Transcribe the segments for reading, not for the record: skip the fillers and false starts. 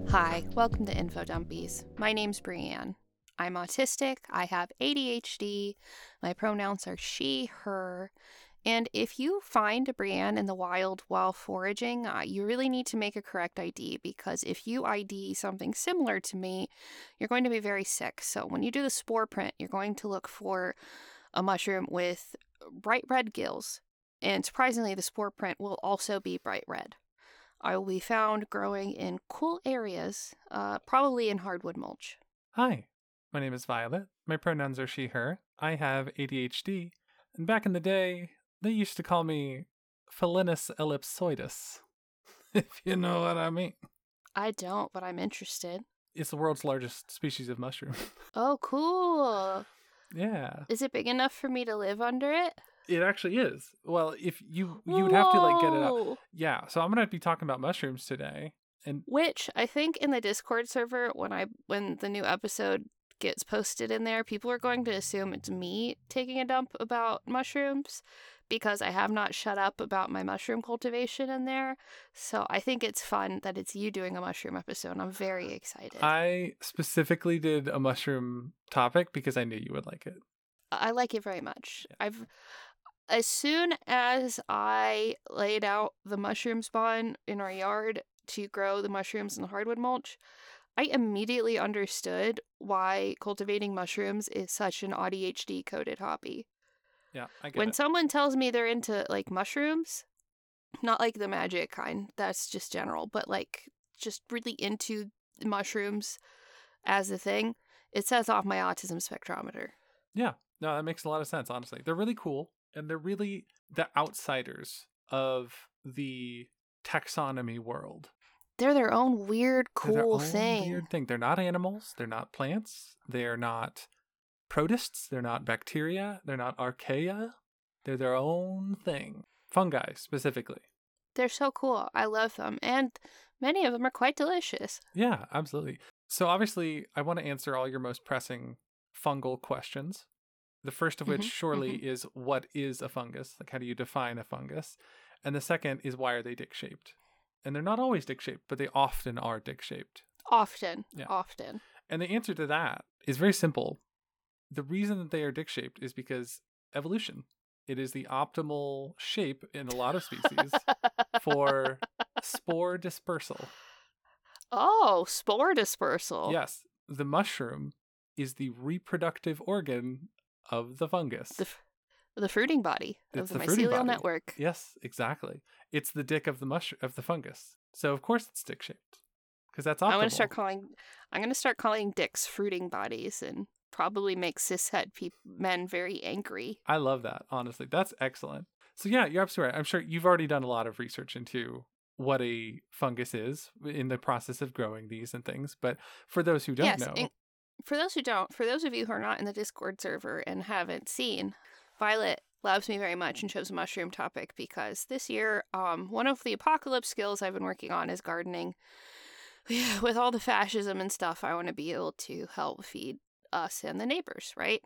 Hi, welcome to Info Dumpies. My name's Brianne. I'm autistic, I have ADHD, my pronouns are she, her, and if you find a Brianne in the wild while foraging, you really need to make a correct ID because if you ID something similar to me, you're going to be very sick. So when you do the spore print, you're going to look for a mushroom with bright red gills, and surprisingly, the spore print will also be bright red. I will be found growing in cool areas, probably in hardwood mulch. Hi, my name is Violet. My pronouns are she, her. I have ADHD, and back in the day, they used to call me Felinus ellipsoidus, if you know what I mean. I don't, but I'm interested. It's the world's largest species of mushroom. Oh, cool. Yeah, Is it big enough for me to live under it? it actually is. Well, if you'd have to like get it out. Whoa! Yeah, so I'm gonna be talking about mushrooms today, and Which I think in the Discord server, when the new episode gets posted in there, people are going to assume it's me taking a dump about mushrooms because I have not shut up about my mushroom cultivation in there. So I think it's fun that it's you doing a mushroom episode. I'm very excited. I specifically did a mushroom topic because I knew you would like it. I like it very much. As soon as I laid out the mushroom spawn in our yard to grow the mushrooms in the hardwood mulch, I immediately understood why cultivating mushrooms is such an ADHD coded hobby. Yeah, I get When it. someone tells me they're into like mushrooms, not like the magic kind, that's just general, but like just really into mushrooms as a thing, it sets off my autism spectrometer. Yeah, no, that makes a lot of sense, honestly. They're really cool, and they're really the outsiders of the taxonomy world. They're their own weird, They're their cool own thing. weird thing. They're not animals, they're not plants, they're not protists, they're not bacteria, they're not archaea. They're their own thing. Fungi, specifically. They're so cool. I love them. And many of them are quite delicious. Yeah, absolutely. So, obviously, I want to answer all your most pressing fungal questions. The first of which, surely, is what is a fungus? Like, how do you define a fungus? And the second is why are they dick shaped? And they're not always dick shaped, but they often are dick shaped. Often. Yeah. Often. And the answer to that is very simple. The reason that they are dick shaped is because evolution. It is the optimal shape in a lot of species for spore dispersal. Oh, spore dispersal. Yes, the mushroom is the reproductive organ of the fungus. The fruiting body It's of the fruiting mycelial body. network. Yes, exactly. It's the dick of the fungus. So of course it's dick shaped because that's optimal. I'm gonna start calling dicks fruiting bodies and probably make cishet men very angry. I love that. Honestly, that's excellent. So yeah, you're absolutely right. I'm sure you've already done a lot of research into what a fungus is in the process of growing these and things. But for those who don't know, for those of you who are not in the Discord server and haven't seen, Violet loves me very much and chose a mushroom topic because this year, one of the apocalypse skills I've been working on is gardening. With all the fascism and stuff, I want to be able to help feed us and the neighbors, right?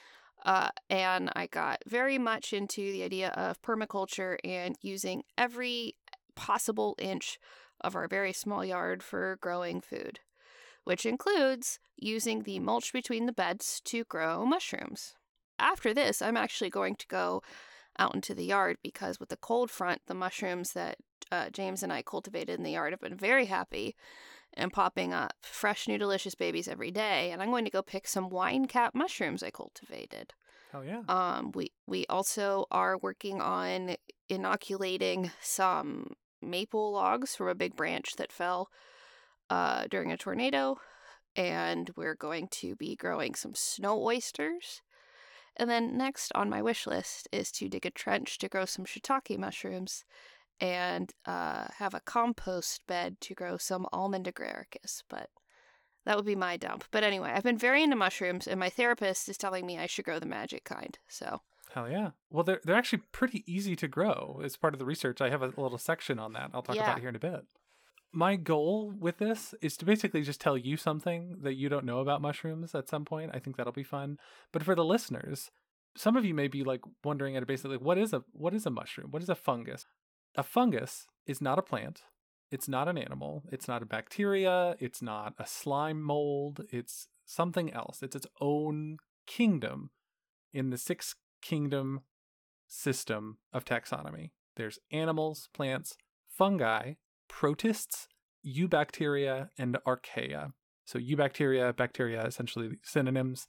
And I got very much into the idea of permaculture and using every possible inch of our very small yard for growing food, which includes using the mulch between the beds to grow mushrooms. After this, I'm actually going to go out into the yard because with the cold front, the mushrooms that James and I cultivated in the yard have been very happy and popping up fresh, new, delicious babies every day. And I'm going to go pick some wine cap mushrooms I cultivated. hell yeah. We also are working on inoculating some maple logs from a big branch that fell during a tornado. And we're going to be growing some snow oysters. And then next on my wish list is to dig a trench to grow some shiitake mushrooms and have a compost bed to grow some almond agaricus. But that would be my dump. But anyway, I've been very into mushrooms, and my therapist is telling me I should grow the magic kind. So Hell yeah. Well, they're actually pretty easy to grow. As part of the research, I have a little section on that. I'll talk about it here in a bit. My goal with this is to basically just tell you something that you don't know about mushrooms at some point. I think that'll be fun. But for the listeners, some of you may be like wondering at basically what is a mushroom? What is a fungus? A fungus is not a plant. It's not an animal. It's not a bacteria. It's not a slime mold. It's something else. It's its own kingdom in the 6-kingdom system of taxonomy. There's animals, plants, fungi, protists, eubacteria, and archaea. So eubacteria, bacteria, essentially synonyms.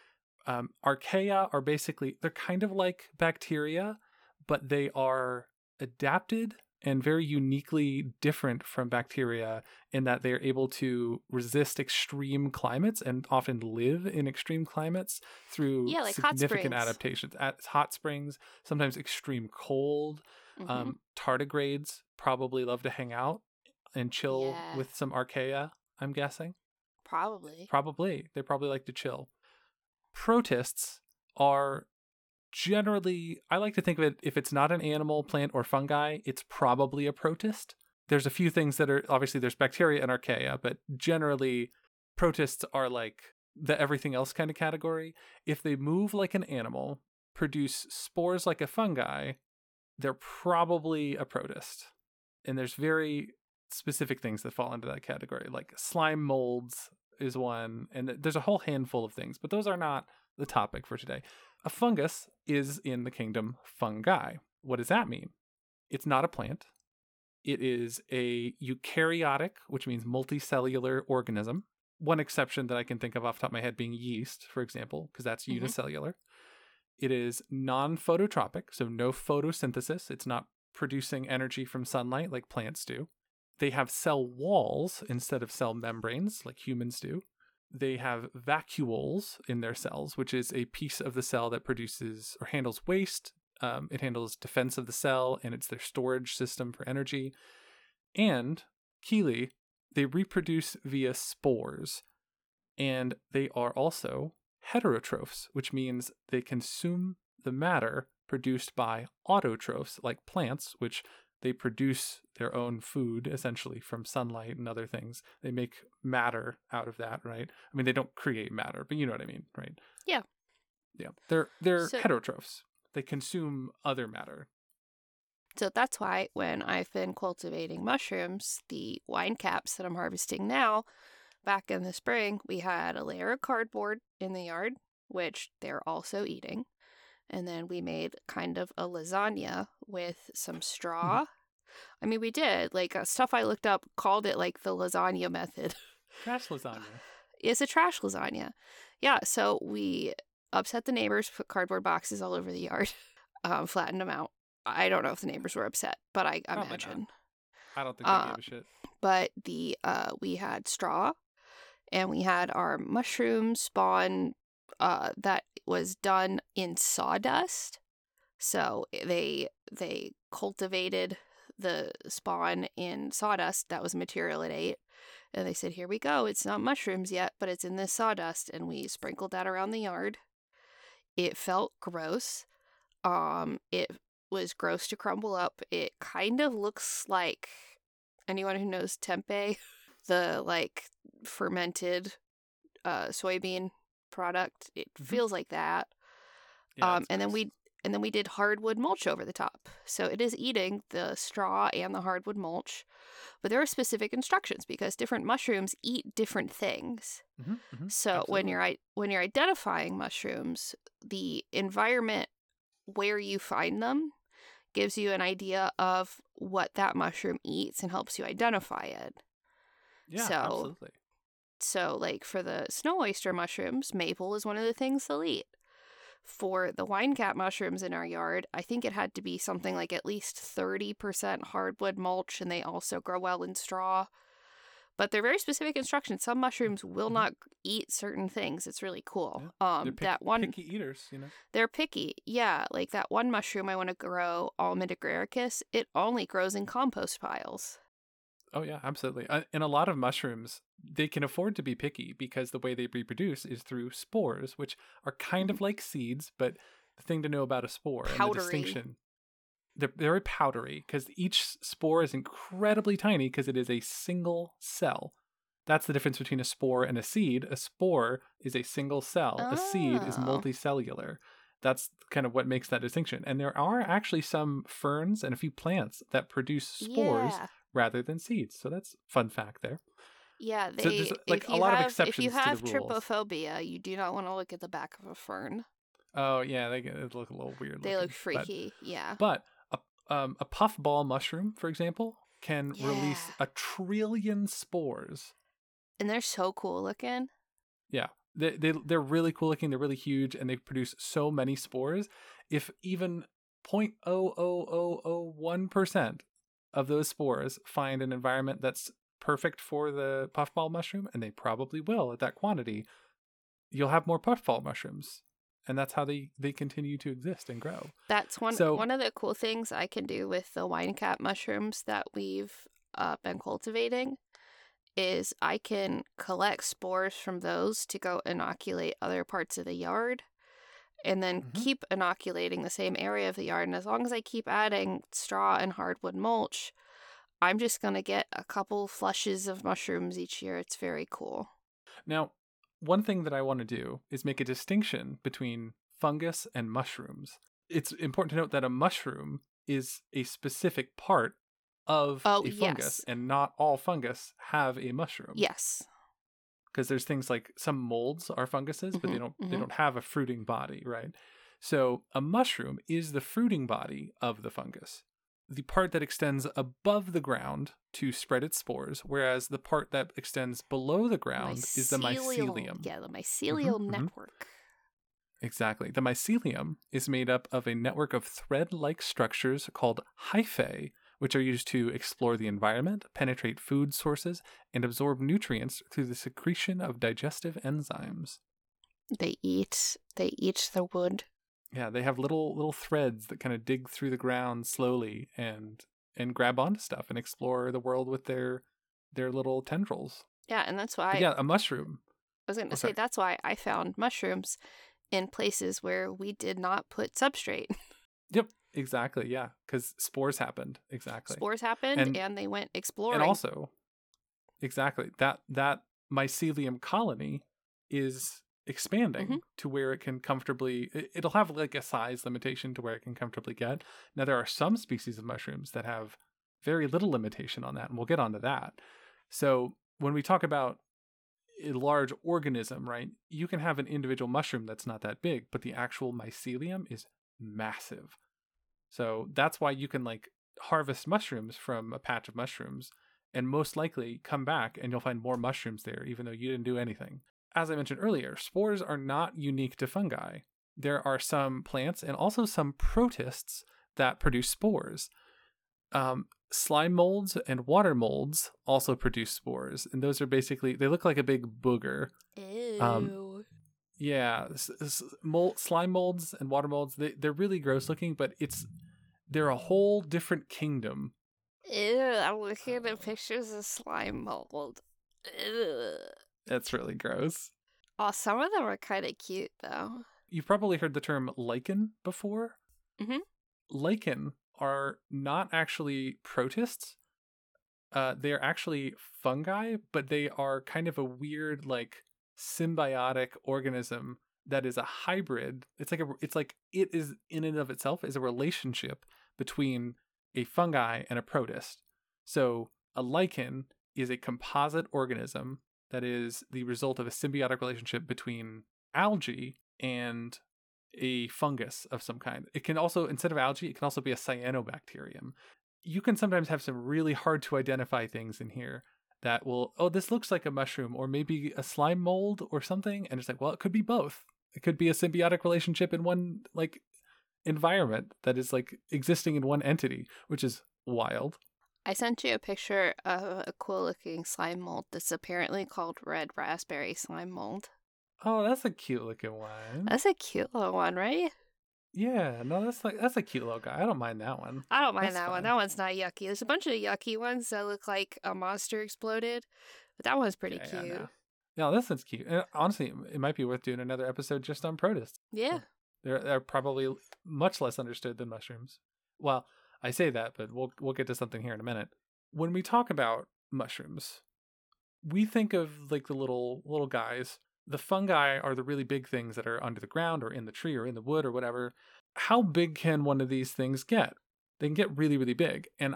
Archaea are basically, they're kind of like bacteria, but they are adapted and very uniquely different from bacteria in that they're able to resist extreme climates and often live in extreme climates through like significant adaptations. At hot springs, sometimes extreme cold. Tardigrades probably love to hang out and chill with some archaea, I'm guessing. Probably. They probably like to chill. Protists are generally, I like to think of it, if it's not an animal, plant, or fungi, it's probably a protist. There's a few things that are, obviously there's bacteria and archaea, but generally protists are like the everything else kind of category. If they move like an animal, produce spores like a fungi, they're probably a protist. And there's very specific things that fall into that category, like slime molds is one, and there's a whole handful of things, but those are not the topic for today. A fungus is in the kingdom fungi. What does that mean? It's not a plant. It is a eukaryotic, which means multicellular organism. One exception that I can think of off the top of my head being yeast, for example, because that's unicellular. It is non-phototropic, so no photosynthesis. It's not producing energy from sunlight like plants do. They have cell walls instead of cell membranes like humans do. They have vacuoles in their cells, which is a piece of the cell that produces or handles waste. It handles defense of the cell, and it's their storage system for energy. And, Keely, they reproduce via spores. And they are also heterotrophs, which means they consume the matter produced by autotrophs, like plants, which they produce their own food, essentially, from sunlight and other things. They make matter out of that, right? I mean, they don't create matter, but you know what I mean, right? Yeah. Yeah. They're heterotrophs. They consume other matter. So that's why when I've been cultivating mushrooms, the wine caps that I'm harvesting now, back in the spring, we had a layer of cardboard in the yard, which they're also eating. And then we made kind of a lasagna with some straw. I mean, we did. Like, stuff I looked up called it, like, the lasagna method. Trash lasagna. It's a trash lasagna. Yeah, so we upset the neighbors, put cardboard boxes all over the yard, flattened them out. I don't know if the neighbors were upset, but I imagine. I don't think they gave a shit. But we had straw, and we had our mushroom spawn that was done in sawdust. So they cultivated the spawn in sawdust. That was material it ate. And they said, here we go. It's not mushrooms yet, but it's in this sawdust. And we sprinkled that around the yard. It felt gross. It was gross to crumble up. It kind of looks like, anyone who knows tempeh, the like fermented soybean product, it feels like that. Yeah, and then we did hardwood mulch over the top, so it is eating the straw and the hardwood mulch, but there are specific instructions because different mushrooms eat different things. So absolutely. when you're identifying mushrooms, the environment where you find them gives you an idea of what that mushroom eats and helps you identify it. Yeah, absolutely. So, like, for the snow oyster mushrooms, maple is one of the things they'll eat. For the wine cap mushrooms in our yard, I think it had to be something like at least 30% hardwood mulch, and they also grow well in straw. But they're very specific instructions. Some mushrooms will not eat certain things. It's really cool. Yeah. They're picky eaters, you know. They're picky, yeah. Like that one mushroom I want to grow, Almond agaricus, it only grows in compost piles. Oh, yeah, absolutely. And a lot of mushrooms, they can afford to be picky because the way they reproduce is through spores, which are kind of like seeds, but the thing to know about a spore and the distinction, they're very powdery because each spore is incredibly tiny because it is a single cell. That's the difference between a spore and a seed. A spore is a single cell. A seed is multicellular. That's kind of what makes that distinction. And there are actually some ferns and a few plants that produce spores rather than seeds. So that's fun fact there. Yeah, So there's like a lot of exceptions if you have to the rules. trypophobia, you do not want to look at the back of a fern. Oh yeah, they look a little weird. They look freaky. Yeah. But a puffball mushroom, for example, can release 1 trillion spores. And they're so cool looking. Yeah. They're really cool looking. They're really huge, and they produce so many spores. If even 0.00001% of those spores find an environment that's perfect for the puffball mushroom, and they probably will at that quantity, you'll have more puffball mushrooms. And that's how they continue to exist and grow. That's one of the cool things I can do with the wine cap mushrooms that we've been cultivating is I can collect spores from those to go inoculate other parts of the yard and then keep inoculating the same area of the yard. And as long as I keep adding straw and hardwood mulch, I'm just going to get a couple flushes of mushrooms each year. It's very cool. Now, one thing that I want to do is make a distinction between fungus and mushrooms. It's important to note that a mushroom is a specific part of a fungus, and not all fungus have a mushroom. Yes. Because there's things like some molds are funguses, but they don't have a fruiting body, right? So a mushroom is the fruiting body of the fungus, the part that extends above the ground to spread its spores, whereas the part that extends below the ground is the mycelium. Yeah, the mycelial network. Exactly. The mycelium is made up of a network of thread-like structures called hyphae, which are used to explore the environment, penetrate food sources, and absorb nutrients through the secretion of digestive enzymes. They eat the wood. Yeah, they have little threads that kind of dig through the ground slowly and grab onto stuff and explore the world with their little tendrils. Yeah, and that's why a mushroom. I was going to say that's why I found mushrooms in places where we did not put substrate. Yep, exactly. Yeah, because spores happened. Exactly. Spores happened, and they went exploring. And also, exactly, that mycelium colony is expanding to where it can comfortably, it'll have like a size limitation to where it can comfortably get. Now, there are some species of mushrooms that have very little limitation on that, and we'll get onto that. So when we talk about a large organism, right, you can have an individual mushroom that's not that big, but the actual mycelium is massive. So that's why you can like harvest mushrooms from a patch of mushrooms and most likely come back and you'll find more mushrooms there, even though you didn't do anything. As I mentioned earlier, spores are not unique to fungi. There are some plants and also some protists that produce spores. Slime molds and water molds also produce spores, and those are basically, they look like a big booger. Ew. Yeah, slime molds and water molds, they're really gross looking, but they're a whole different kingdom. Ew, I'm looking at pictures of slime mold. Ew. That's really gross. Oh, some of them are kind of cute, though. You've probably heard the term lichen before. Mm-hmm. Lichen are not actually protists. They are actually fungi, but they are kind of a weird, like, symbiotic organism that is a hybrid. It is in and of itself is a relationship between a fungi and a protist. So a lichen is a composite organism that is the result of a symbiotic relationship between algae and a fungus of some kind. It can also, instead of algae, it can also be a cyanobacterium. You can sometimes have some really hard to identify things in here that will, this looks like a mushroom or maybe a slime mold or something. And it's like, well, it could be both. It could be a symbiotic relationship in one like environment that is like existing in one entity, which is wild. I sent you a picture of a cool looking slime mold that's apparently called red raspberry slime mold. Oh, that's a cute looking one. That's a cute little one, right? Yeah, no, that's a cute little guy. I don't mind that one. I don't mind that one. That one's not yucky. There's a bunch of yucky ones that look like a monster exploded, but that one's pretty cute. Yeah, no, this one's cute. And honestly, it might be worth doing another episode just on protists. Yeah. They're probably much less understood than mushrooms. Well, I say that, but we'll get to something here in a minute. When we talk about mushrooms, we think of like the little guys. The fungi are the really big things that are under the ground or in the tree or in the wood or whatever. How big can one of these things get? They can get really, really big. And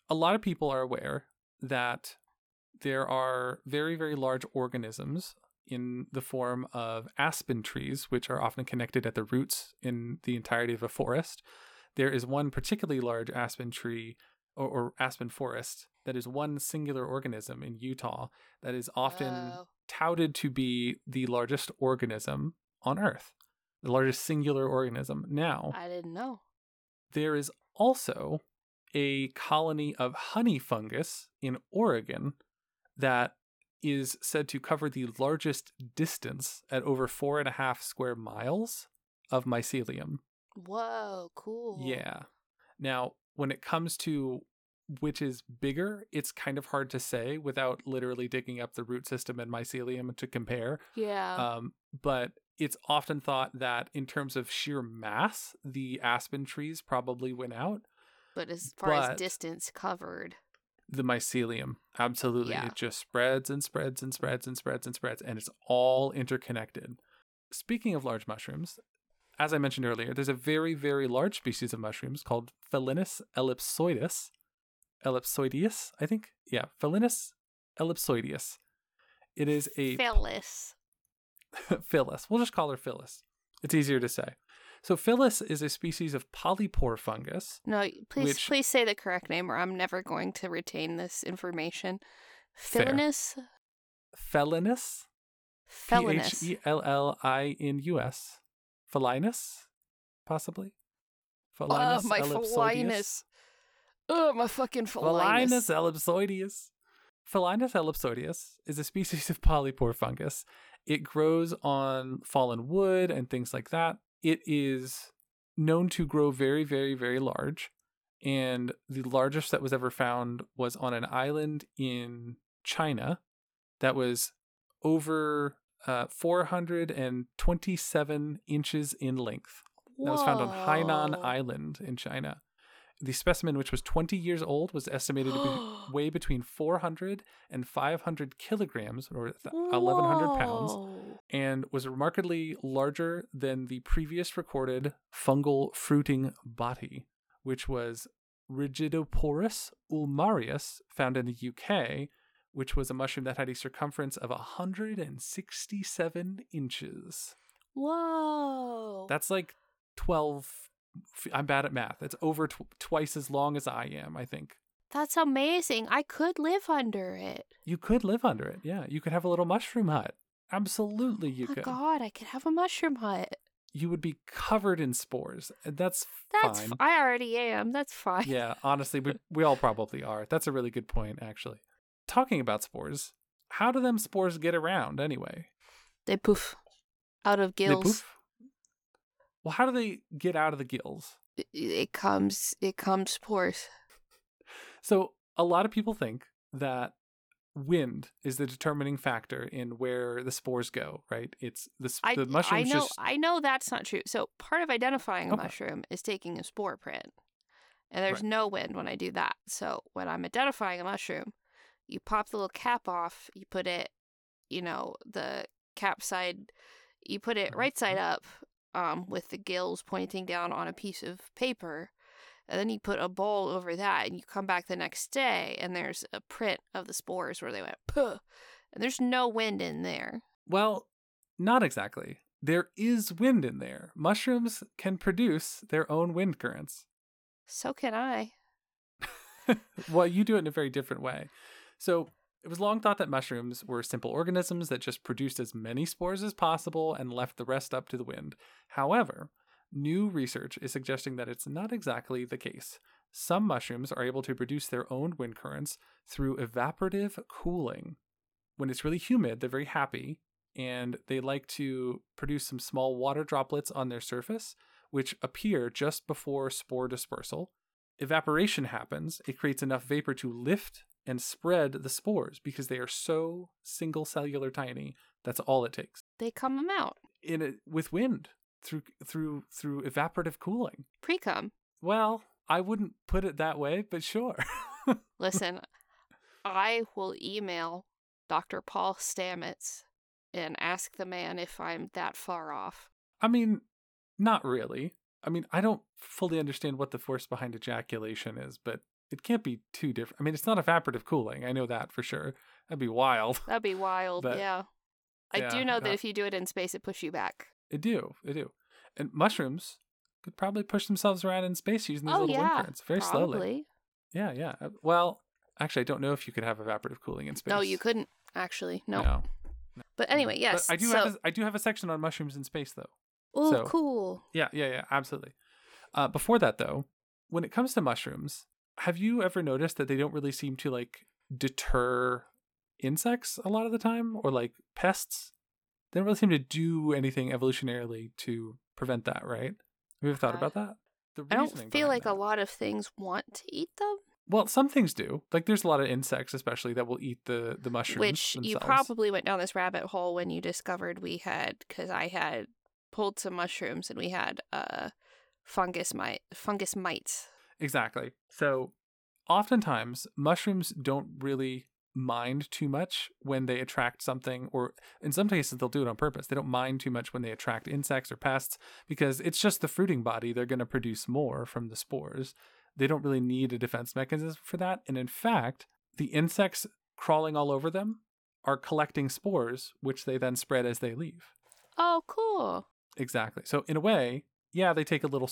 a lot of people are aware that there are very, very large organisms in the form of aspen trees, which are often connected at the roots in the entirety of a forest. There is one particularly large aspen tree or aspen forest that is one singular organism in Utah that is often touted to be the largest organism on Earth, the largest singular organism. Now, I didn't know. There is also a colony of honey fungus in Oregon that is said to cover the largest distance at over 4.5 square miles of mycelium. Whoa, cool. Yeah. Now, when it comes to which is bigger, it's kind of hard to say without literally digging up the root system and mycelium to compare. Yeah. But it's often thought that in terms of sheer mass, the aspen trees probably win out. But as far as distance covered, the mycelium, absolutely. Yeah. It just spreads and spreads and spreads and spreads and spreads, and it's all interconnected. Speaking of large mushrooms, as I mentioned earlier, there's a very, very large species of mushrooms called Phelinus ellipsoides. Ellipsoideus, I think? Yeah, Phelinus ellipsoideus. It is a... Phyllis. Phyllis. We'll just call her Phyllis. It's easier to say. So Phyllis is a species of polypore fungus. No, please say the correct name or I'm never going to retain this information. Phelinus? Phelinus? Phelinus. Phellinus. Phelinus? Possibly? Phelinus my Phelinus. Oh, my fucking Phelinus. Phelinus ellipsoideus. Phelinus ellipsoideus is a species of polypore fungus. It grows on fallen wood and things like that. It is known to grow very, very, very large. And the largest that was ever found was on an island in China that was over 427 inches in length. That was found on Hainan Island in China. The specimen, which was 20 years old, was estimated to weigh between 400 and 500 kilograms, or 1,100 pounds, and was remarkably larger than the previous recorded fungal fruiting body, which was Rigidoporus ulmarius, found in the UK, which was a mushroom that had a circumference of 167 inches. Whoa! That's like 12... I'm bad at math. It's over twice as long as I am, I think. That's amazing. I could live under it. You could live under it, yeah. You could have a little mushroom hut. Absolutely, you could. Oh, God, I could have a mushroom hut. You would be covered in spores. That's fine. I already am. That's fine. Yeah, honestly, we all probably are. That's a really good point, actually. Talking about spores, how do them spores get around, anyway? They poof out of gills. They poof? Well, how do they get out of the gills? It comes spores. So a lot of people think that wind is the determining factor in where the spores go, right? It's the mushrooms. I know that's not true. So part of identifying a mushroom is taking a spore print. And there's no wind when I do that. So when I'm identifying a mushroom, you pop the little cap off, you put it, the cap side, you put it right side up, with the gills pointing down on a piece of paper. And then you put a bowl over that and you come back the next day and there's a print of the spores where they went, puh, and there's no wind in there. Well, not exactly. There is wind in there. Mushrooms can produce their own wind currents. So can I. Well, you do it in a very different way. So it was long thought that mushrooms were simple organisms that just produced as many spores as possible and left the rest up to the wind. However, new research is suggesting that it's not exactly the case. Some mushrooms are able to produce their own wind currents through evaporative cooling. When it's really humid, they're very happy, and they like to produce some small water droplets on their surface, which appear just before spore dispersal. Evaporation happens. It creates enough vapor to lift and spread the spores because they are so single cellular tiny. That's all it takes. They come them out with wind through evaporative cooling. Pre-cum. Well, I wouldn't put it that way, but sure. Listen, I will email Dr. Paul Stamets and ask the man if I'm that far off. I mean, not really. I mean, I don't fully understand what the force behind ejaculation is, but it can't be too different. I mean, it's not evaporative cooling. I know that for sure. That'd be wild. That'd be wild, But, yeah. I yeah, do know that if you do it in space, it pushes you back. They do. And mushrooms could probably push themselves around in space using these little wind currents very slowly. Yeah. Well, actually, I don't know if you could have evaporative cooling in space. No, you couldn't, actually. No. No. But anyway, yes. But I do have a section on mushrooms in space, though. Oh, cool. Yeah, absolutely. Before that, though, when it comes to mushrooms, have you ever noticed that they don't really seem to, like, deter insects a lot of the time? Or, like, pests? They don't really seem to do anything evolutionarily to prevent that, right? Have you ever thought about that? I don't feel like a lot of things want to eat them. Well, some things do. Like, there's a lot of insects, especially, that will eat the mushrooms Which themselves. You probably went down this rabbit hole when you discovered because I had pulled some mushrooms and we had fungus mites. Exactly. So, oftentimes, mushrooms don't really mind too much when they attract something, or in some cases they'll do it on purpose. They don't mind too much when they attract insects or pests because it's just the fruiting body. They're going to produce more from the spores. They don't really need a defense mechanism for that. And in fact, the insects crawling all over them are collecting spores, which they then spread as they leave. Oh, cool. Exactly. So in a way, yeah, they take a little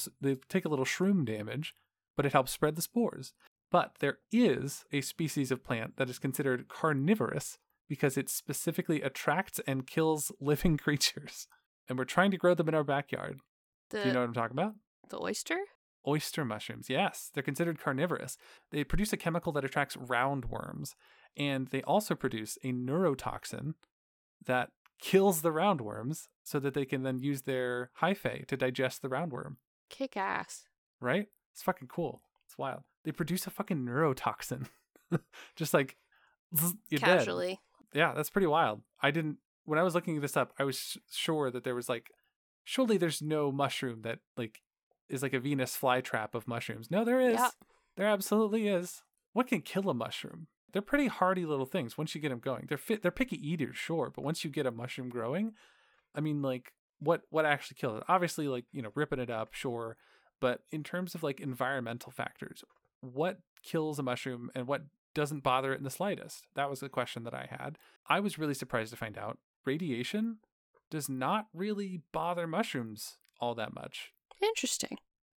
shroom damage, but it helps spread the spores. But there is a species of plant that is considered carnivorous because it specifically attracts and kills living creatures. And we're trying to grow them in our backyard. Do you know what I'm talking about? The oyster? Oyster mushrooms, yes. They're considered carnivorous. They produce a chemical that attracts roundworms. And they also produce a neurotoxin that kills the roundworms so that they can then use their hyphae to digest the roundworm. Kick ass. Right? It's fucking cool. It's wild. They produce a fucking neurotoxin. Just like, you're casually. Dead. Yeah, that's pretty wild. When I was looking this up, I was sure that there was like, surely there's no mushroom that like is like a Venus flytrap of mushrooms. No, there is. Yeah. There absolutely is. What can kill a mushroom? They're pretty hardy little things once you get them going. They're picky eaters, sure, but once you get a mushroom growing, I mean, like, what actually kills it? Obviously, like, ripping it up, sure, but in terms of like environmental factors, what kills a mushroom and what doesn't bother it in the slightest? That was the question that I had. I was really surprised to find out radiation does not really bother mushrooms all that much. Interesting.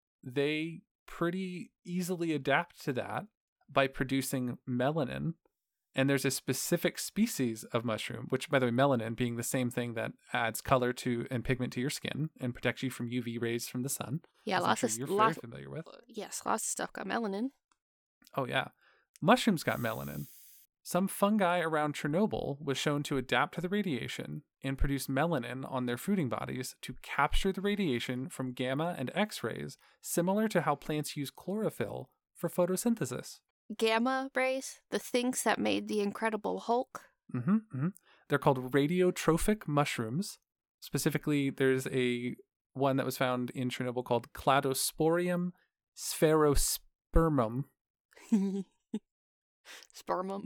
They pretty easily adapt to that by producing melanin. And there's a specific species of mushroom, which, by the way, melanin being the same thing that adds color to and pigment to your skin and protects you from UV rays from the sun. Yeah, you're very familiar with. Yes, lots of stuff got melanin. Oh, yeah. Mushrooms got melanin. Some fungi around Chernobyl was shown to adapt to the radiation and produce melanin on their fruiting bodies to capture the radiation from gamma and X-rays, similar to how plants use chlorophyll for photosynthesis. Gamma rays, the things that made the Incredible Hulk. They're called radiotrophic mushrooms. Specifically, there's a one that was found in Chernobyl called Cladosporium sphaerospermum. Spermum.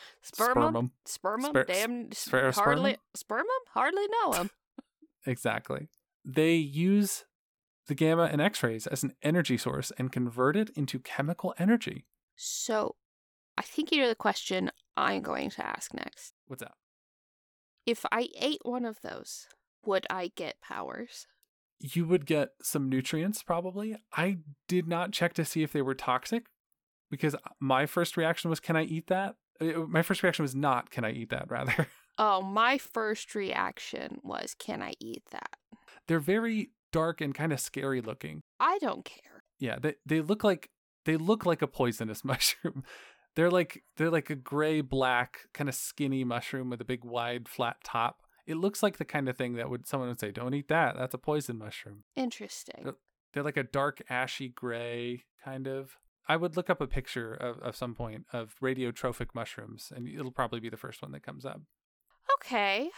Damn. Hardly know them. Exactly. They use the gamma and X-rays as an energy source and convert it into chemical energy. So, I think you know the question I'm going to ask next. What's that? If I ate one of those, would I get powers? You would get some nutrients, probably. I did not check to see if they were toxic, because my first reaction was, can I eat that? My first reaction was not, can I eat that, rather. Oh, my first reaction was, can I eat that? They're very dark and kind of scary looking. I don't care. Yeah, they look like a poisonous mushroom. They're like a gray-black, kind of skinny mushroom with a big, wide, flat top. It looks like the kind of thing that someone would say, don't eat that. That's a poison mushroom. Interesting. They're like a dark, ashy gray, kind of. I would look up a picture of some point of radiotrophic mushrooms, and it'll probably be the first one that comes up. Okay.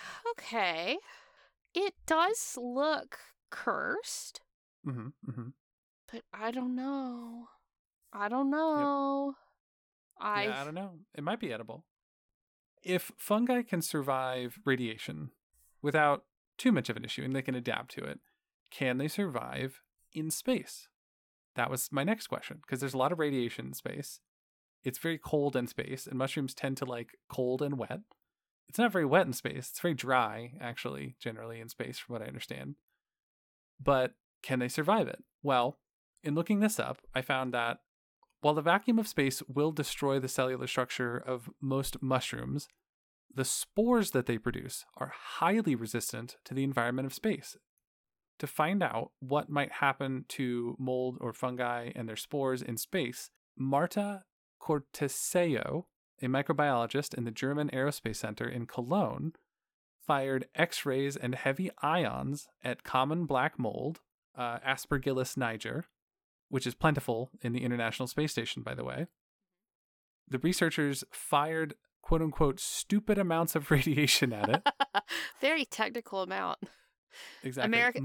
It does look cursed. But I don't know. Yep. I don't know. It might be edible. If fungi can survive radiation without too much of an issue and they can adapt to it, can they survive in space? That was my next question, because there's a lot of radiation in space. It's very cold in space, and mushrooms tend to like cold and wet. It's not very wet in space. It's very dry, actually, generally in space, from what I understand. But can they survive it? Well, in looking this up, I found that while the vacuum of space will destroy the cellular structure of most mushrooms, the spores that they produce are highly resistant to the environment of space. To find out what might happen to mold or fungi and their spores in space, Marta Corteseo, a microbiologist in the German Aerospace Center in Cologne, fired X-rays and heavy ions at common black mold, Aspergillus niger, which is plentiful in the International Space Station, by the way. The researchers fired quote-unquote stupid amounts of radiation at it. Very technical amount. Exactly.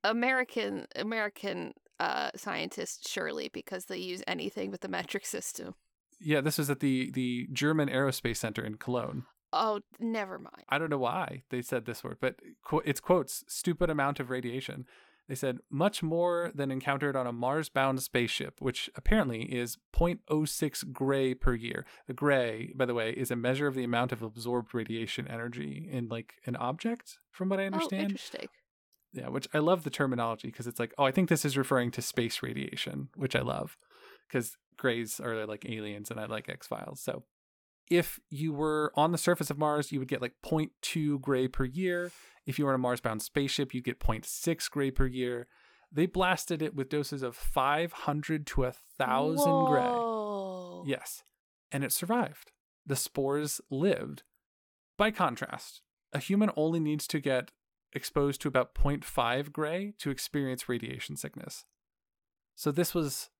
American scientists, surely, because they use anything but the metric system. Yeah, this was at the German Aerospace Center in Cologne. Oh, never mind. I don't know why they said this word, but it's quotes, stupid amount of radiation. They said much more than encountered on a Mars-bound spaceship, which apparently is 0.06 gray per year. The gray, by the way, is a measure of the amount of absorbed radiation energy in like an object, from what I understand. Oh, interesting. Yeah, which I love the terminology because it's like, oh, I think this is referring to space radiation, which I love because grays are like aliens and I like X-Files. So if you were on the surface of Mars, you would get like 0.2 gray per year. If you were on a Mars-bound spaceship, you'd get 0.6 gray per year. They blasted it with doses of 500 to 1,000 gray. Yes. And it survived. The spores lived. By contrast, a human only needs to get exposed to about 0.5 gray to experience radiation sickness. So this was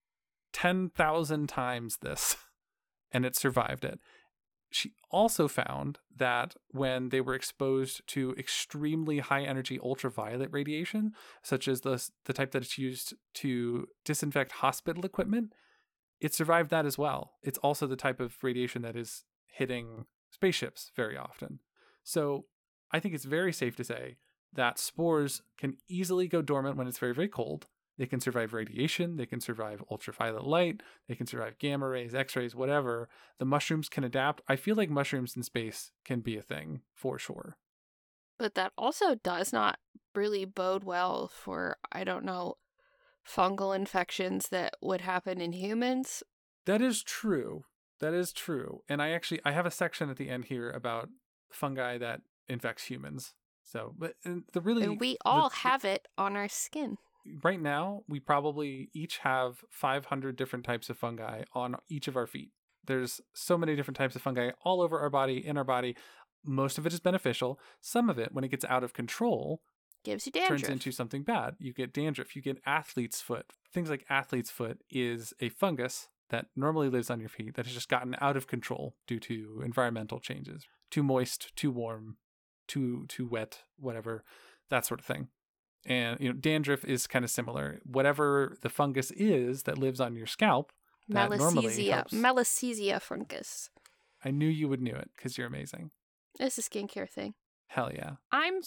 10,000 times this, and it survived it. She also found that when they were exposed to extremely high energy ultraviolet radiation, such as the type that is used to disinfect hospital equipment, it survived that as well. It's also the type of radiation that is hitting spaceships very often. So I think it's very safe to say that spores can easily go dormant when it's very, very cold. They can survive radiation. They can survive ultraviolet light. They can survive gamma rays, X-rays, whatever. The mushrooms can adapt. I feel like mushrooms in space can be a thing for sure. But that also does not really bode well for, I don't know, fungal infections that would happen in humans. That is true. That is true. And I have a section at the end here about fungi that infects humans. So, but and we all have it on our skin. Right now, we probably each have 500 different types of fungi on each of our feet. There's so many different types of fungi all over our body, in our body. Most of it is beneficial. Some of it, when it gets out of control, gives you dandruff. Turns into something bad. You get dandruff. You get athlete's foot. Things like athlete's foot is a fungus that normally lives on your feet that has just gotten out of control due to environmental changes. Too moist, too warm, too wet, whatever, that sort of thing. And dandruff is kind of similar. Whatever the fungus is that lives on your scalp, that normally helps. Malassezia fungus. I knew you would know it because you're amazing. It's a skincare thing. Hell yeah. I'm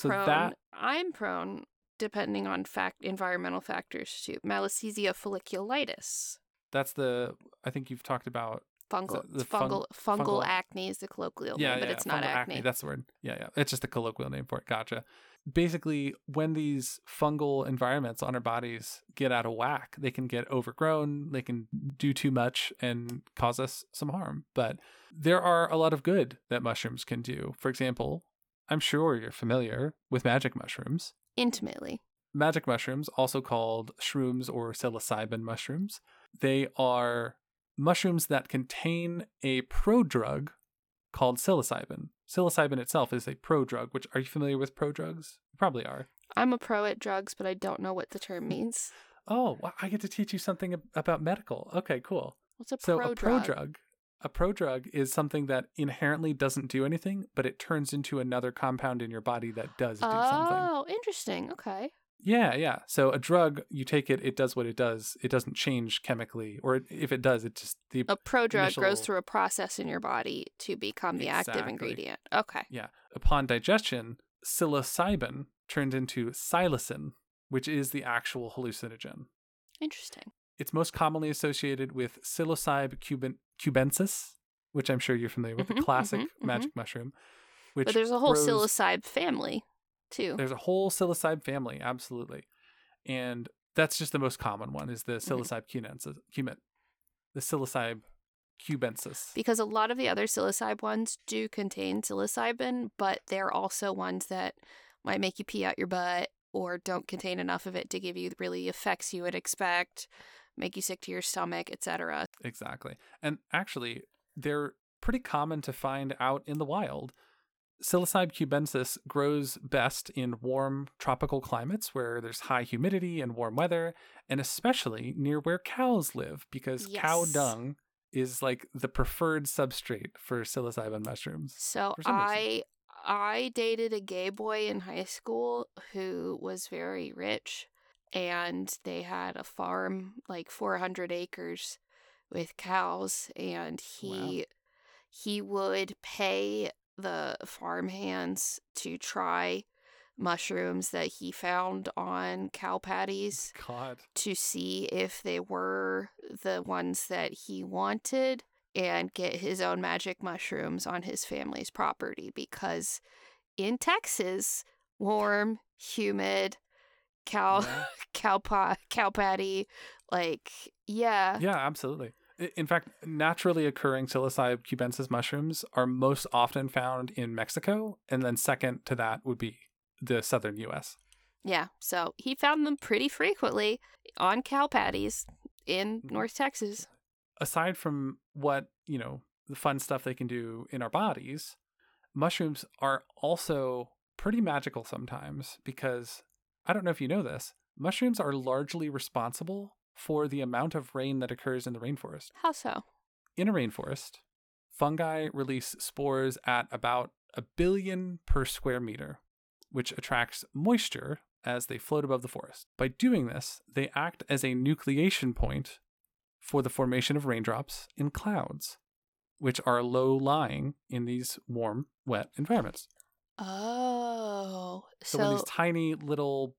prone, depending on environmental factors, to Malassezia folliculitis. That's I think you've talked about fungal acne is the colloquial name, but it's not acne. That's the word. Yeah. It's just the colloquial name for it. Gotcha. Basically, when these fungal environments on our bodies get out of whack, they can get overgrown, they can do too much and cause us some harm. But there are a lot of good that mushrooms can do. For example, I'm sure you're familiar with magic mushrooms. Intimately. Magic mushrooms, also called shrooms or psilocybin mushrooms, they are mushrooms that contain a prodrug called psilocybin. Psilocybin itself is a prodrug, which, are you familiar with prodrugs? You probably are. I'm a pro at drugs, but I don't know what the term means. Oh, well, I get to teach you something about medical. Okay, cool. What's a prodrug? A prodrug is something that inherently doesn't do anything, but it turns into another compound in your body that does do something. Oh, interesting. Okay. Yeah. So a drug, you take it, it does what it does. It doesn't change chemically, or if it does, it just a prodrug goes through a process in your body to become the active ingredient. Okay. Yeah. Upon digestion, psilocybin turns into psilocin, which is the actual hallucinogen. Interesting. It's most commonly associated with psilocybe cubensis, which I'm sure you're familiar with, the classic magic mushroom. Which but there's a whole psilocybe family, too. There's a whole psilocybe family, absolutely. And that's just the most common one, is the psilocybe the psilocybe cubensis. Because a lot of the other psilocybe ones do contain psilocybin, but they're also ones that might make you pee out your butt or don't contain enough of it to give you the really effects you would expect, make you sick to your stomach, etc. Exactly. And actually, they're pretty common to find out in the wild. Psilocybe cubensis grows best in warm tropical climates where there's high humidity and warm weather, and especially near where cows live, because cow dung is like the preferred substrate for psilocybin mushrooms. So I dated a gay boy in high school who was very rich, and they had a farm like 400 acres with cows, and he would pay the farm hands to try mushrooms that he found on cow patties to see if they were the ones that he wanted, and get his own magic mushrooms on his family's property, because in Texas, warm, humid, cow patty, Yeah, absolutely. In fact, naturally occurring psilocybe cubensis mushrooms are most often found in Mexico, and then second to that would be the southern U.S. Yeah, so he found them pretty frequently on cow patties in North Texas. Aside from what, the fun stuff they can do in our bodies, mushrooms are also pretty magical sometimes, because, I don't know if you know this, mushrooms are largely responsible for the amount of rain that occurs in the rainforest. How so? In a rainforest, fungi release spores at about 1 billion per square meter, which attracts moisture as they float above the forest. By doing this, they act as a nucleation point for the formation of raindrops in clouds, which are low-lying in these warm, wet environments. Oh. So when these tiny little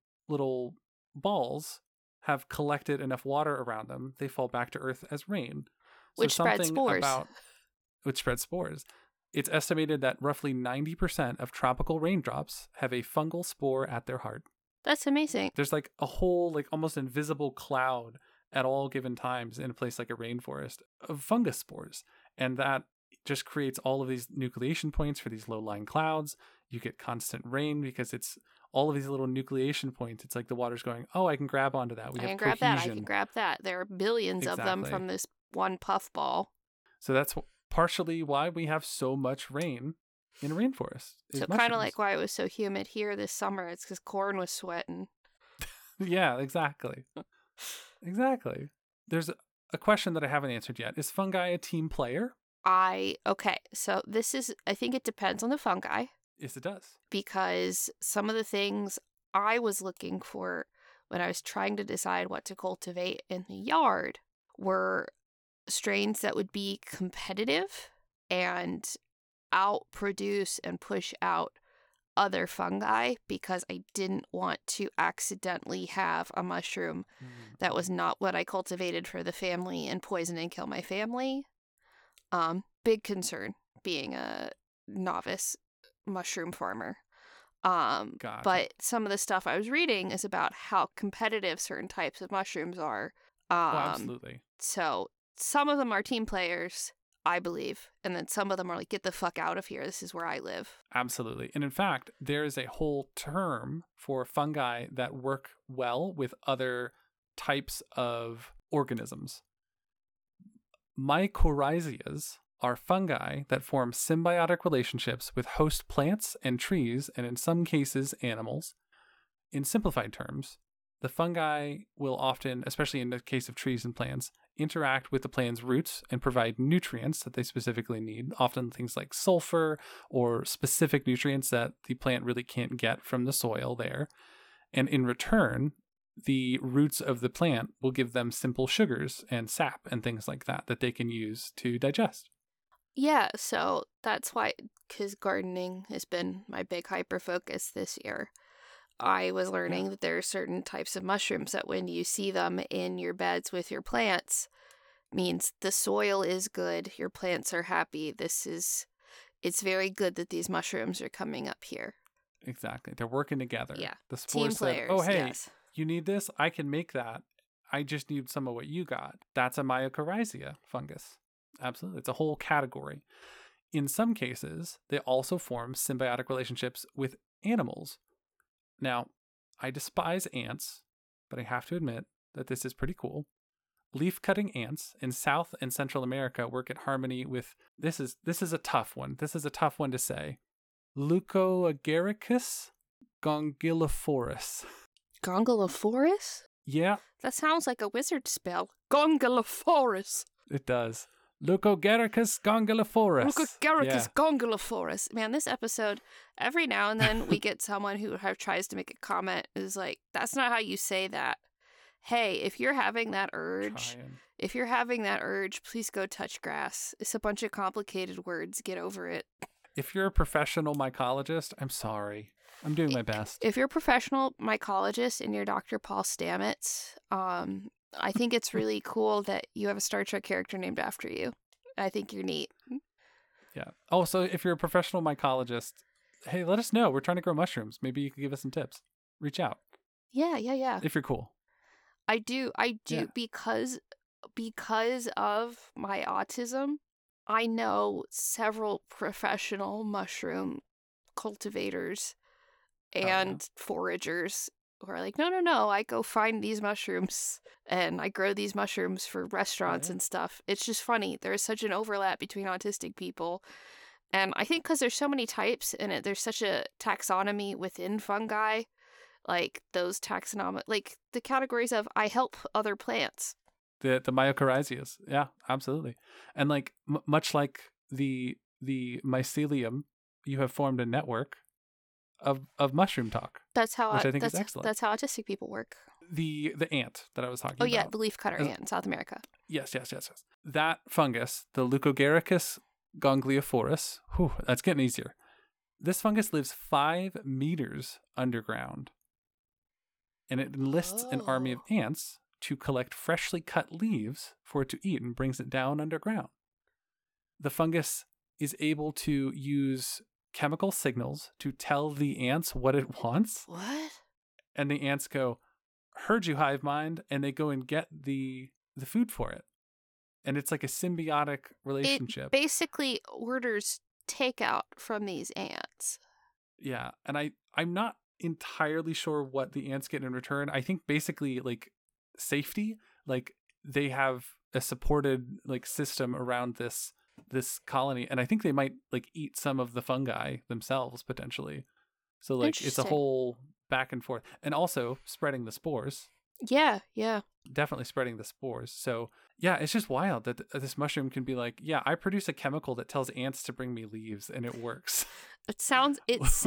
balls have collected enough water around them, they fall back to earth as rain. Which spreads spores. Which spreads spores. It's estimated that roughly 90% of tropical raindrops have a fungal spore at their heart. That's amazing. There's like a whole, almost invisible cloud at all given times in a place like a rainforest of fungus spores. And that just creates all of these nucleation points for these low-lying clouds. You get constant rain because it's all of these little nucleation points. It's like the water's going, oh, I can grab onto that. I can grab that. There are billions of them from this one puffball. So that's partially why we have so much rain in a rainforest. So kind of like why it was so humid here this summer. It's because corn was sweating. Yeah, exactly. Exactly. There's a question that I haven't answered yet. Is fungi a team player? Okay, so I think it depends on the fungi. Yes, it does. Because some of the things I was looking for when I was trying to decide what to cultivate in the yard were strains that would be competitive and outproduce and push out other fungi, because I didn't want to accidentally have a mushroom that was not what I cultivated for the family and poison and kill my family. Big concern being a novice mushroom farmer. Gotcha. But some of the stuff I was reading is about how competitive certain types of mushrooms are. Absolutely. So some of them are team players, I believe, and then some of them are like, get the fuck out of here. This is where I live. Absolutely. And in fact, there is a whole term for fungi that work well with other types of organisms. Mycorrhizae are fungi that form symbiotic relationships with host plants and trees, and in some cases, animals. In simplified terms, the fungi will often, especially in the case of trees and plants, interact with the plant's roots and provide nutrients that they specifically need, often things like sulfur or specific nutrients that the plant really can't get from the soil there. And in return, the roots of the plant will give them simple sugars and sap and things like that they can use to digest. Yeah, so that's why, because gardening has been my big hyper focus this year. I was learning that there are certain types of mushrooms that when you see them in your beds with your plants, means the soil is good, your plants are happy. It's very good that these mushrooms are coming up here. Exactly. They're working together. Yeah. The Team spores said, players, oh, hey, yes. you need this? I can make that. I just need some of what you got. That's a mycorrhiza fungus. Absolutely. It's a whole category. In some cases, they also form symbiotic relationships with animals. Now, I despise ants, but I have to admit that this is pretty cool. Leaf-cutting ants in South and Central America work in harmony with, this is a tough one. This is a tough one to say. Leucoagaricus gongilophorus. Gongilophorus? Yeah. That sounds like a wizard spell. Gongilophorus. It does. Leucoagaricus gongilophorus. Leucoagaricus gongilophorus. Man, this episode, every now and then we get someone who tries to make a comment is like, that's not how you say that. Hey, if you're having that urge, please go touch grass. It's a bunch of complicated words. Get over it. If you're a professional mycologist, I'm sorry. I'm doing my best. If you're a professional mycologist and you're Dr. Paul Stamets, I think it's really cool that you have a Star Trek character named after you. I think you're neat. Yeah. Oh, so if you're a professional mycologist, hey, let us know. We're trying to grow mushrooms. Maybe you could give us some tips. Reach out. Yeah. If you're cool. I do Yeah. because of my autism. I know several professional mushroom cultivators and foragers who are like, no, I go find these mushrooms and I grow these mushrooms for restaurants and stuff. It's just funny. There is such an overlap between autistic people. And I think because there's so many types in it, there's such a taxonomy within fungi, like those like the categories of I help other plants. The mycorrhizas. Yeah, absolutely. And like much like the mycelium, you have formed a network of mushroom talk. That's how which I think is excellent. That's how autistic people work. The ant that I was talking about. Oh yeah, the leafcutter ant in South America. Yes. That fungus, the Leucoagaricus gongilophorus, that's getting easier. This fungus lives 5 meters underground. And it enlists an army of ants to collect freshly cut leaves for it to eat and brings it down underground. The fungus is able to use chemical signals to tell the ants what it wants. What? And the ants go, heard you, hive mind, and they go and get the food for it. And it's like a symbiotic relationship. It basically orders takeout from these ants. Yeah, and I'm not entirely sure what the ants get in return. I think basically like safety, like they have a supported like system around this colony, and I think they might like eat some of the fungi themselves potentially. So like it's a whole back and forth, and also spreading the spores. Yeah. Definitely spreading the spores. So yeah, it's just wild that this mushroom can be like, yeah, I produce a chemical that tells ants to bring me leaves, and it works. It sounds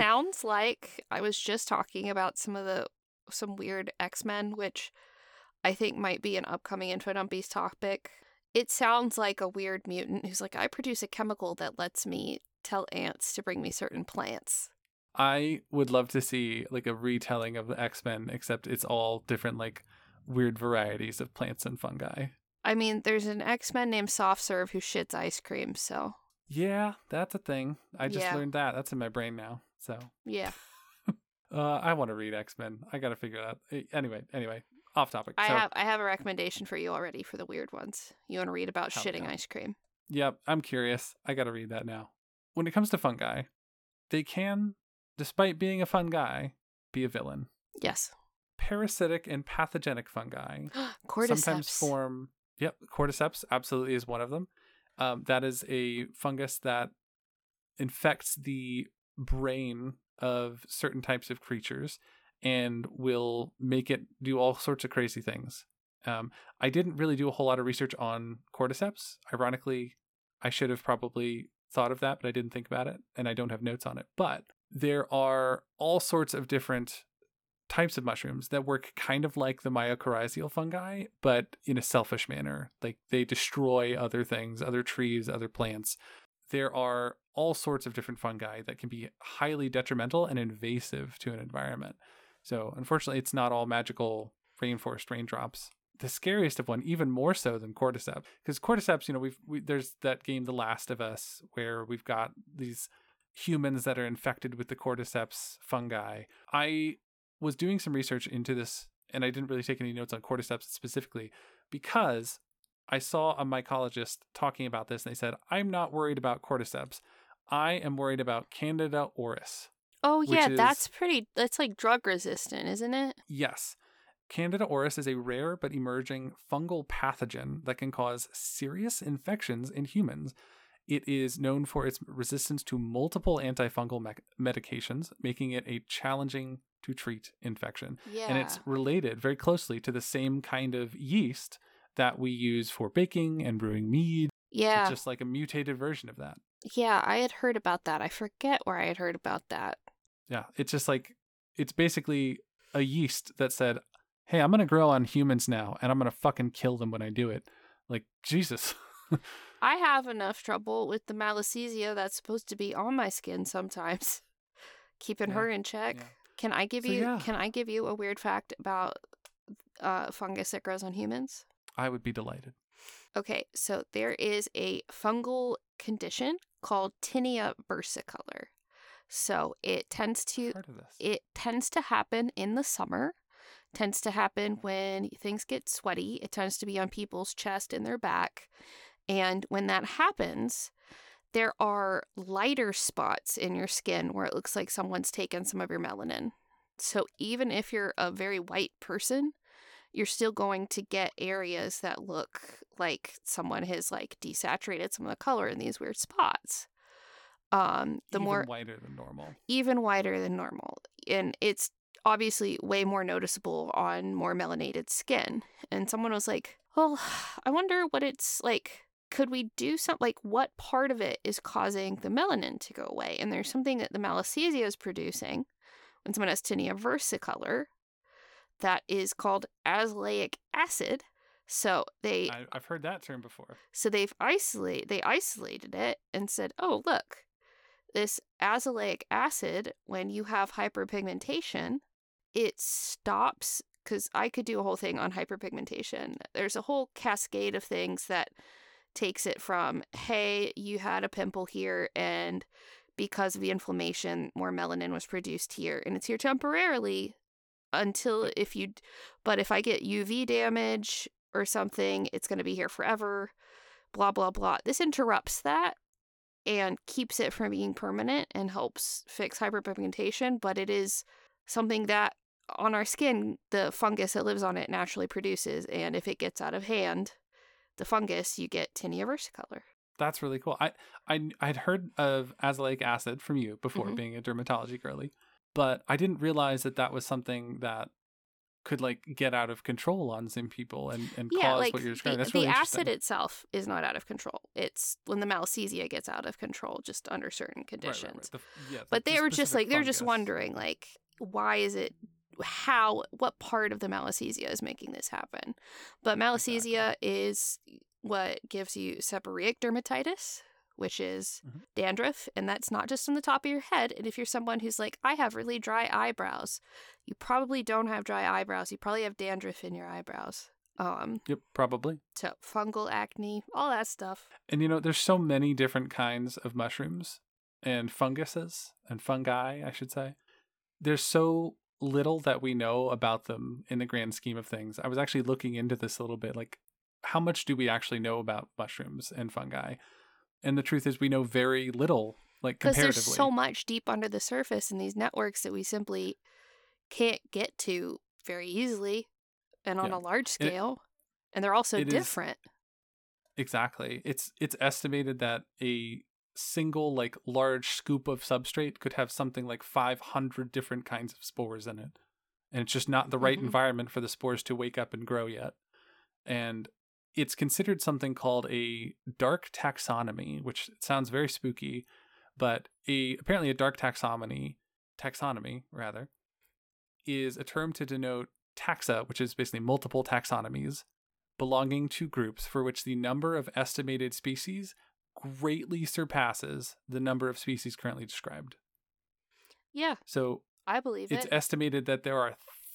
like I was just talking about some weird X-Men, which I think might be an upcoming Info Dumpies topic. It sounds like a weird mutant who's like, I produce a chemical that lets me tell ants to bring me certain plants. I would love to see like a retelling of the X-Men, except it's all different like weird varieties of plants and fungi. I mean, there's an X-Men named Soft Serve who shits ice cream, so. Yeah, that's a thing. I just learned that. That's in my brain now. So. Yeah. I want to read X-Men. I got to figure it out. Anyway, off topic. I have a recommendation for you already for the weird ones. You want to read about shitting ice cream? Yep, I'm curious. I got to read that now. When it comes to fungi, they can, despite being a fun guy, be a villain. Yes. Parasitic and pathogenic fungi cordyceps. Sometimes form. Yep, cordyceps absolutely is one of them. That is a fungus that infects the brain of certain types of creatures and will make it do all sorts of crazy things. I didn't really do a whole lot of research on cordyceps. Ironically, I should have probably thought of that, but I didn't think about it, and I don't have notes on it. But there are all sorts of different types of mushrooms that work kind of like the mycorrhizal fungi, but in a selfish manner. Like they destroy other things, other trees, other plants. There are all sorts of different fungi that can be highly detrimental and invasive to an environment. So unfortunately, it's not all magical rainforest raindrops. the scariest of one, even more so than cordyceps, because cordyceps, there's that game The Last of Us where we've got these humans that are infected with the cordyceps fungi. I was doing some research into this, and I didn't really take any notes on cordyceps specifically because I saw a mycologist talking about this, and they said, I'm not worried about cordyceps. I am worried about Candida auris. Oh, yeah, that's like drug resistant, isn't it? Yes. Candida auris is a rare but emerging fungal pathogen that can cause serious infections in humans. It is known for its resistance to multiple antifungal medications, making it a challenging to treat infection. Yeah. And it's related very closely to the same kind of yeast that we use for baking and brewing mead. Yeah. It's just like a mutated version of that. Yeah, I had heard about that. I forget where I had heard about that. Yeah, it's just like, it's basically a yeast that said, hey, I'm going to grow on humans now, and I'm going to fucking kill them when I do it. Like, Jesus. I have enough trouble with the Malassezia that's supposed to be on my skin sometimes. Keeping her in check. Yeah. Can I give you a weird fact about fungus that grows on humans? I would be delighted. Okay, so there is a fungal condition called tinea versicolor. So it tends to happen in the summer. Tends to happen when things get sweaty. It tends to be on people's chest and their back. And when that happens, there are lighter spots in your skin where it looks like someone's taken some of your melanin. So even if you're a very white person, you're still going to get areas that look like someone has like desaturated some of the color in these weird spots. Even whiter than normal. Even whiter than normal. And it's obviously way more noticeable on more melanated skin. And someone was like, well, I wonder what it's like. Could we do something, like what part of it is causing the melanin to go away? And there's something that the Malassezia is producing when someone has tinea versicolor that is called azelaic acid. So I've heard that term before. So they isolated it and said, oh, look, this azelaic acid, when you have hyperpigmentation, it stops, because I could do a whole thing on hyperpigmentation. There's a whole cascade of things that takes it from, hey, you had a pimple here, and because of the inflammation, more melanin was produced here, and it's here temporarily but if I get UV damage or something, it's going to be here forever, blah, blah, blah. This interrupts that and keeps it from being permanent and helps fix hyperpigmentation, but it is something that on our skin, the fungus that lives on it naturally produces, and if it gets out of hand, the fungus, you get tinea versicolor. That's really cool. I'd heard of azelaic acid from you before, being a dermatology girly, but I didn't realize that was something that could like get out of control on some people and cause like what you're describing. That's really interesting. The acid itself is not out of control. It's when the Malassezia gets out of control, just under certain conditions. Right. But they were just like, they're just wondering, like, why is it? What part of the Malassezia is making this happen? But Malassezia is what gives you seborrheic dermatitis, which is dandruff, and that's not just on the top of your head. And if you're someone who's like, I have really dry eyebrows, you probably don't have dry eyebrows. You probably have dandruff in your eyebrows. Yep, probably. So fungal acne, all that stuff. And there's so many different kinds of mushrooms and funguses and fungi, I should say. There's so little that we know about them in the grand scheme of things. I was actually looking into this a little bit, like how much do we actually know about mushrooms and fungi? And the truth is we know very little, like comparatively. Because there's so much deep under the surface in these networks that we simply can't get to very easily and on a large scale. And they're also different. Exactly. It's estimated that a single like large scoop of substrate could have something like 500 different kinds of spores in it, and it's just not the right environment for the spores to wake up and grow yet. And it's considered something called a dark taxonomy, which sounds very spooky, but apparently a dark taxonomy rather is a term to denote taxa, which is basically multiple taxonomies belonging to groups for which the number of estimated species greatly surpasses the number of species currently described. Yeah. So I believe it's estimated that there are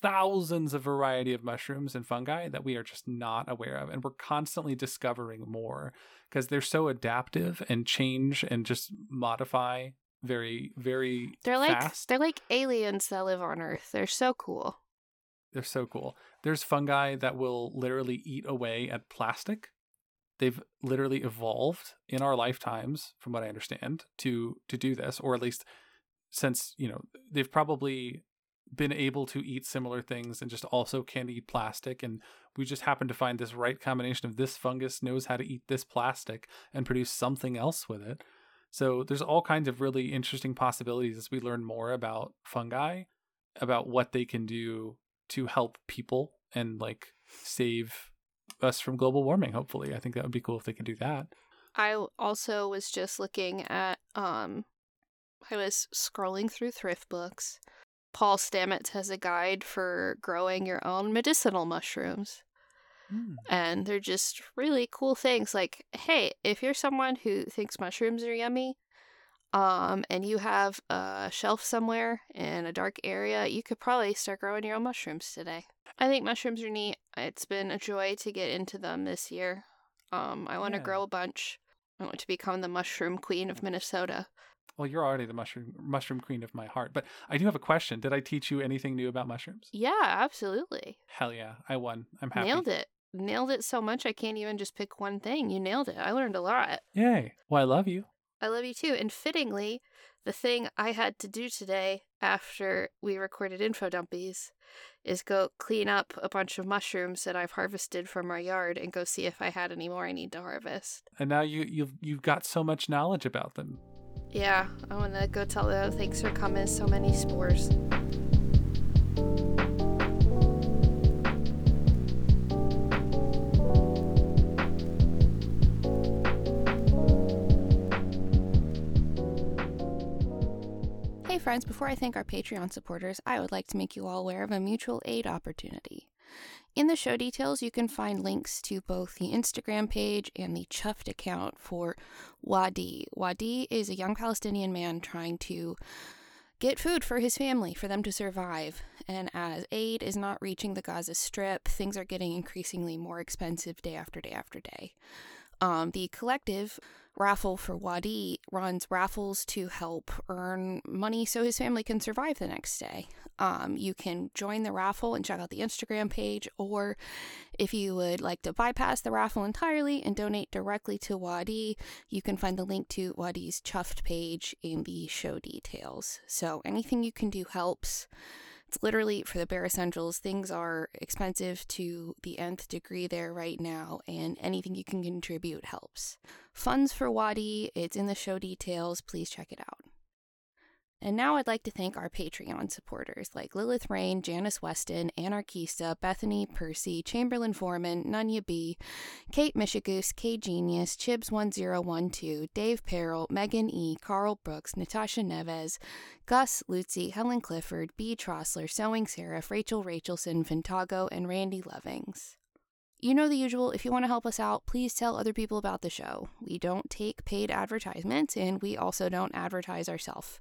thousands of variety of mushrooms and fungi that we are just not aware of, and we're constantly discovering more because they're so adaptive and change and just modify very, very fast. They're like aliens that live on Earth. They're so cool. They're so cool. There's fungi that will literally eat away at plastic. They've literally evolved in our lifetimes, from what I understand, to do this, or at least since, they've probably been able to eat similar things and just also can eat plastic. And we just happen to find this right combination of this fungus knows how to eat this plastic and produce something else with it. So there's all kinds of really interesting possibilities as we learn more about fungi, about what they can do to help people and like save us from global warming. Hopefully, I think that would be cool if they can do that. I also was just looking at I was scrolling through thrift books. Paul Stamets has a guide for growing your own medicinal mushrooms. And they're just really cool things. Like, hey, if you're someone who thinks mushrooms are yummy, and you have a shelf somewhere in a dark area, you could probably start growing your own mushrooms today. I think mushrooms are neat. It's been a joy to get into them this year. I want to grow a bunch. I want to become the mushroom queen of Minnesota. Well, you're already the mushroom queen of my heart. But I do have a question. Did I teach you anything new about mushrooms? Yeah, absolutely. Hell yeah. I won. I'm happy. Nailed it so much I can't even just pick one thing. You nailed it. I learned a lot. Yay. Well, I love you. I love you too. And fittingly, the thing I had to do today after we recorded Info Dumpies is go clean up a bunch of mushrooms that I've harvested from our yard and go see if I had any more I need to harvest. And now you've got so much knowledge about them. Yeah, I want to go tell them thanks for coming, so many spores. Hey friends, before I thank our Patreon supporters, I would like to make you all aware of a mutual aid opportunity. In the show details, you can find links to both the Instagram page and the Chuffed account for Wadi. Wadi is a young Palestinian man trying to get food for his family, for them to survive. And as aid is not reaching the Gaza Strip, things are getting increasingly more expensive day after day after day. The collective Raffle for Wadi runs raffles to help earn money so his family can survive the next day. You can join the raffle and check out the Instagram page, or if you would like to bypass the raffle entirely and donate directly to Wadi, you can find the link to Wadi's Chuffed page in the show details. So anything you can do helps. It's literally for the bare essentials. Things are expensive to the nth degree there right now, and anything you can contribute helps. Funds for Wadi, it's in the show details. Please check it out. And now I'd like to thank our Patreon supporters like Lilith Rain, Janice Weston, Anarchista, Bethany Percy, Chamberlain Foreman, Nunya B, Kate Michigoose, K Genius, Chibs1012, Dave Perrell, Megan E, Carl Brooks, Natasha Neves, Gus Lutzi, Helen Clifford, B Trossler, Sewing Seraph, Rachel Rachelson, Vintago, and Randy Lovings. You know the usual. If you want to help us out, please tell other people about the show. We don't take paid advertisements, and we also don't advertise ourselves.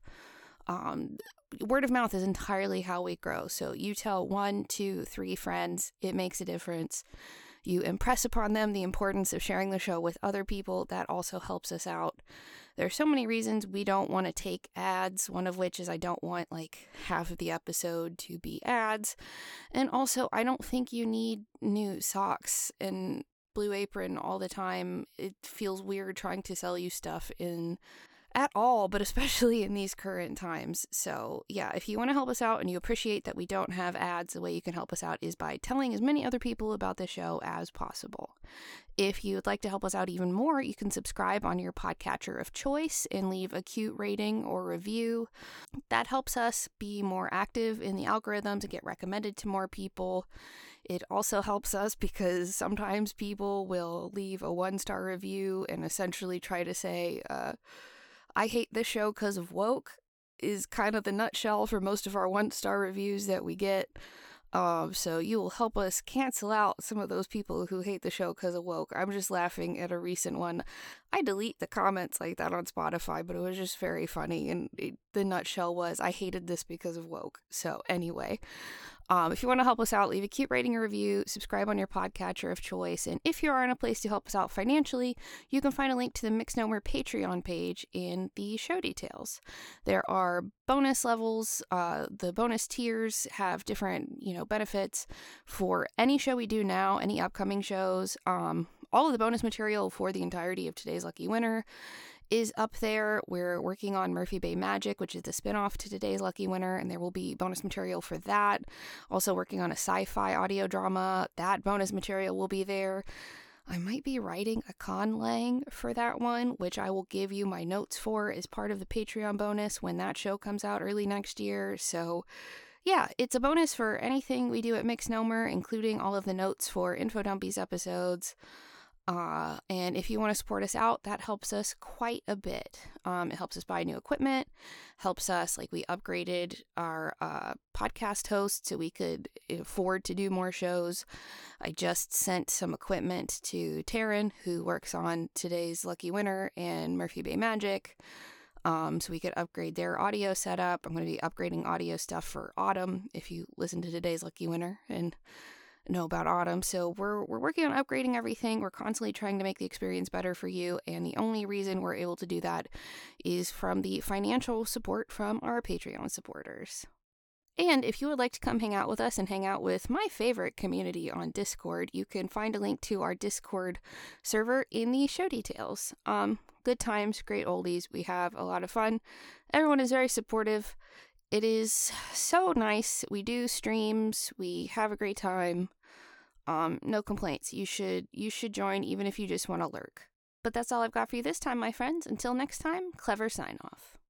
Word of mouth is entirely how we grow. So you tell 1, 2, 3 friends, it makes a difference. You impress upon them the importance of sharing the show with other people. That also helps us out. There are so many reasons we don't want to take ads, one of which is I don't want like half of the episode to be ads. And also, I don't think you need new socks and Blue Apron all the time. It feels weird trying to sell you stuff at all, but especially in these current times. So yeah, if you want to help us out and you appreciate that we don't have ads, the way you can help us out is by telling as many other people about the show as possible. If you'd like to help us out even more, you can subscribe on your podcatcher of choice and leave a cute rating or review. That helps us be more active in the algorithms and get recommended to more people. It also helps us because sometimes people will leave a 1-star review and essentially try to say, I hate this show because of woke, is kind of the nutshell for most of our 1-star reviews that we get. So you will help us cancel out some of those people who hate the show because of woke. I'm just laughing at a recent one. I delete the comments like that on Spotify, but it was just very funny. And the nutshell was, I hated this because of woke. So anyway, if you want to help us out, leave a cute rating or review, subscribe on your podcatcher of choice, and if you are in a place to help us out financially, you can find a link to the Mix No More Patreon page in the show details. There are bonus levels. The bonus tiers have different, benefits for any show we do now, any upcoming shows. All of the bonus material for the entirety of Today's Lucky Winner is up there. We're working on Murphy Bay Magic, which is the spinoff to Today's Lucky Winner, and there will be bonus material for that. Also working on a sci-fi audio drama. That bonus material will be there. I might be writing a conlang for that one, which I will give you my notes for as part of the Patreon bonus when that show comes out early next year. So yeah, it's a bonus for anything we do at Mix No More, including all of the notes for Info Dumpies episodes. And if you want to support us out, that helps us quite a bit. It helps us buy new equipment, helps us, we upgraded our podcast host so we could afford to do more shows. I just sent some equipment to Taryn, who works on Today's Lucky Winner and Murphy Bay Magic, so we could upgrade their audio setup. I'm going to be upgrading audio stuff for Autumn, if you listen to Today's Lucky Winner and know about Autumn. So we're working on upgrading everything. We're constantly trying to make the experience better for you, and the only reason we're able to do that is from the financial support from our Patreon supporters. And if you would like to come hang out with us and hang out with my favorite community on Discord, you can find a link to our Discord server in the show details. Good times, great oldies. We have a lot of fun. Everyone is very supportive. It is so nice. We do streams. We have a great time. No complaints. You should join even if you just want to lurk. But that's all I've got for you this time, my friends. Until next time, clever sign off.